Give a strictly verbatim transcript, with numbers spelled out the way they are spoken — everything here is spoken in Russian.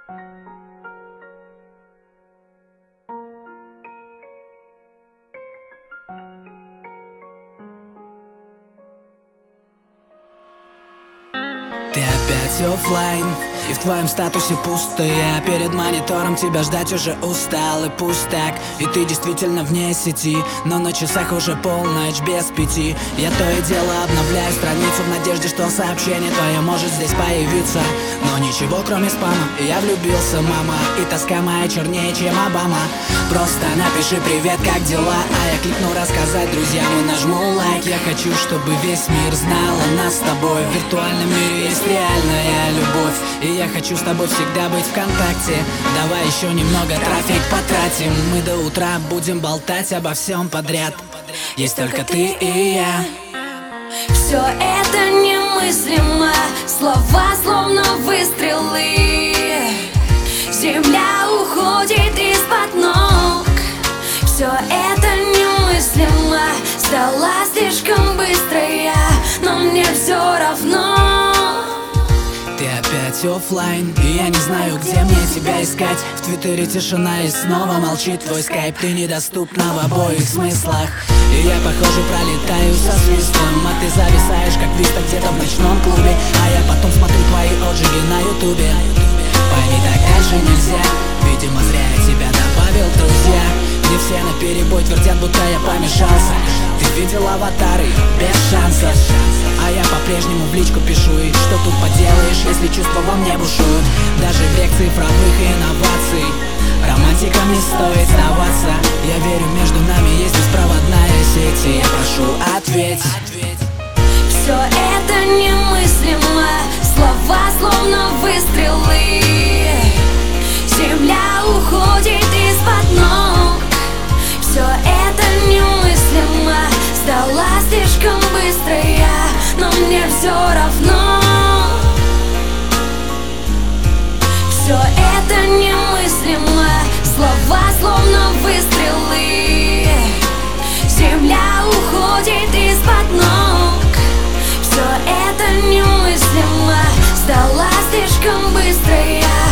Ты опять оффлайн, и в твоем статусе пусто. Я перед монитором тебя ждать уже устал. И пусть так, и ты действительно вне сети, но на часах уже полночь без пяти. Я то и дело обновляю страницу в надежде, что сообщение твое может здесь появиться. Но ничего кроме спама, я влюбился, мама. И тоска моя чернее, чем Обама. Просто напиши привет, как дела, а я кликну рассказать друзьям и нажму лайк. Я хочу, чтобы весь мир знал о нас с тобой. В виртуальном мире есть реальная любовь, и я хочу с тобой всегда быть в контакте. Давай еще немного трафик потратим. Мы до утра будем болтать обо всем подряд. Есть только ты и я. Все это немыслимо, слова словно выстрелы. Земля уходит из-под ног. Все это немыслимо, стала слишком быстрая, но мне все равно. Ты опять оффлайн, и я не знаю, где мне тебя искать. В твиттере тишина, и снова молчит твой скайп. Ты недоступна в обоих смыслах, и я, похоже, пролетаю со свистом. А ты зависаешь, как виста где-то в ночном клубе, а я потом смотрю твои отзывы на ютубе. Пойми, так дальше нельзя, видимо, зря я тебя добавил в друзья. Мне все наперебой твердят, будто я помешался. Ты видел аватары без шансов, а я по-прежнему в личку пишу. И что тут поделаешь, если чувства во мне бушуют? Даже в век цифровых инноваций романтикам не стоит сдаваться. Я верю, между нами есть беспроводная сеть, и я прошу, ответь. Все это немыслимо, слова словно выстрелы. Земля уходит из-под ног. Все это немыслимо, стала слишком быстрая, но мне все равно. Все это немыслимо, слова словно выстрелы. Земля уходит из-под ног. Все это немыслимо, стала слишком быстрая,